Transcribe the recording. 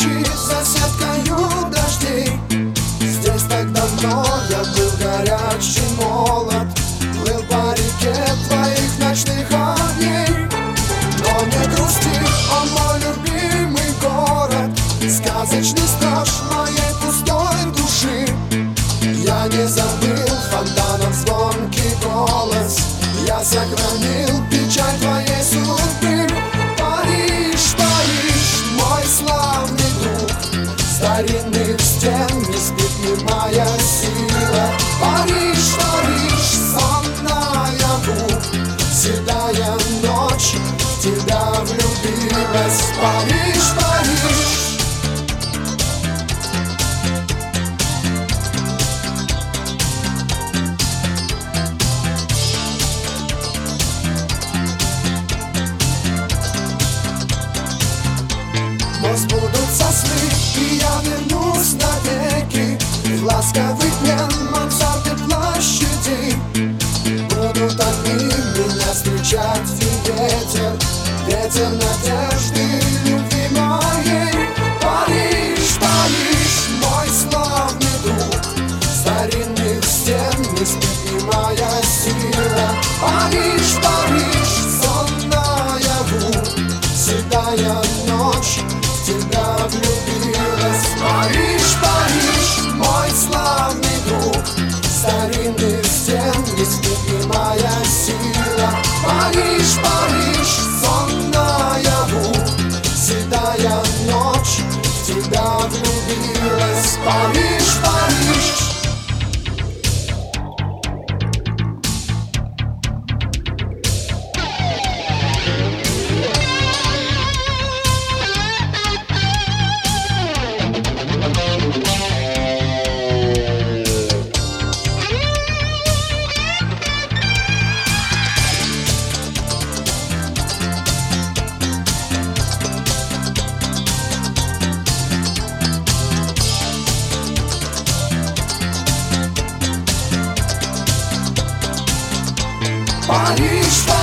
ночи за сеткою дождей. Здесь так давно я был горячий, молод, плыл по реке твоих ночных огней. Но не грусти, он мой любимый город, сказочный страж моей пустой души. Я не забыл фонтанов звонкий голос, я сохранил печаль твоей судьбы. Париж, Париж, мой славный друг, старинных стен не спит немая сила. Париж, Париж, сон наяву, седая ночь в тебя влюбилась. Париж, Париж. Но сбудутся сны, и я вернусь навеки в ласковый день мансарды площади. Будут огни меня встречать и ветер, ветер надежды любви моей. Париж, Париж, мой славный друг, старинных стен не спит немая сила. Париж, Париж, сон наяву, седая ночь в тебя влюбилась. Париж, Париж, мой славный друг, старинных стен не спит немая сила. Париж, Париж, сон наяву, седая ночь в тебя влюбилась. Париж, Париж. Париж,